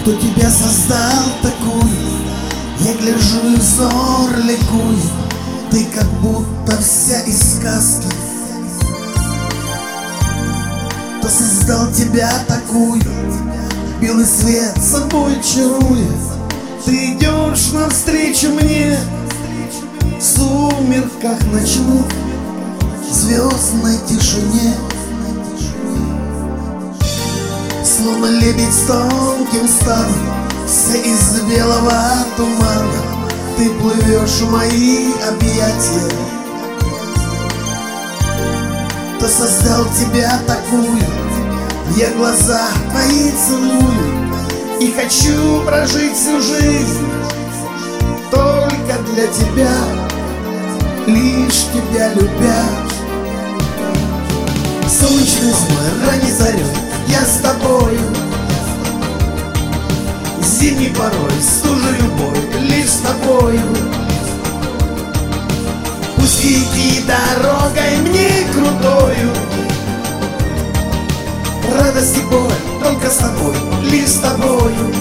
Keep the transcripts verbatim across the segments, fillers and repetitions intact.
Кто тебя создал такую? Я гляжу и взор ликует. Ты как будто вся из сказки. Кто создал тебя такую? Белый свет собой чарует. Ты идешь навстречу мне в сумерках ночных, в звездной тишине. Словно лебедь с тонким станом, вся из белого тумана, ты плывешь в мои объятия. Кто создал тебя такую? Я глаза твои целую и хочу прожить всю жизнь только для тебя, лишь тебя любя. Солнечный зной, ранней зарей я с тобою, зимней порой, стужей любой, лишь с тобою. Пусть иди дорогой мне крутою, радость и боль только с тобой, лишь с тобою.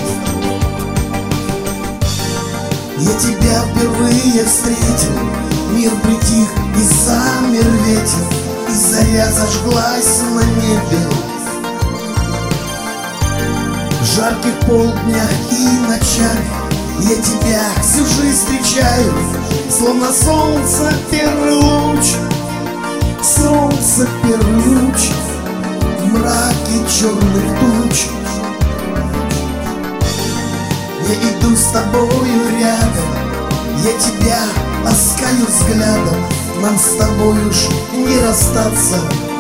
Я тебя впервые встретил, мир притих и замер ветер, и заря зажглась на небе. В жарких полднях и ночах я тебя всю жизнь встречаю, словно солнце первый луч, солнце первый луч в мраке черных туч. Я иду с тобою рядом, я тебя ласкаю взглядом, нам с тобой уж не расстаться.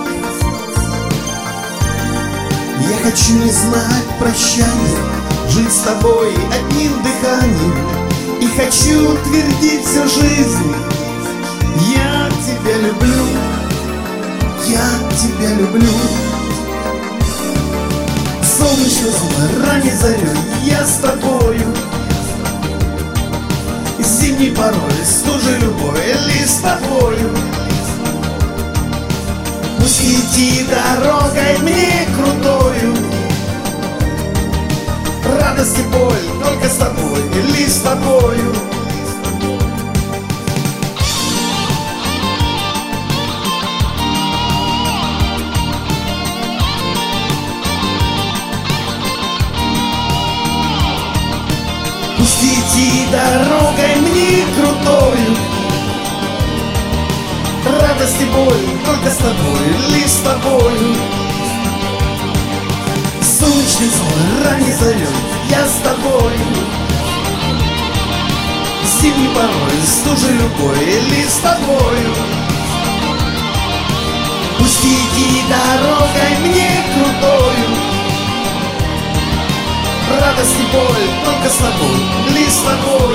Я хочу не знать прощания, жить с тобой одним дыханием, и хочу твердить всю жизнь: я тебя люблю, я тебя люблю. Солнечный зной, ранней зарей я с тобою, зимней порой, стужей любой, лишь с тобою. Пусть иди дорогой мне крутою, радость и боль только с тобой, лишь с тобою. Пусть иди дорогой мне крутою, радость и боль только с тобой, лишь с тобою. Солнечный зной, ранней зарей я с тобою, зимней порой, стужей любой, лишь с тобою. Пусть иди дорогой мне крутою, радость и боль только с тобой, лишь с тобой.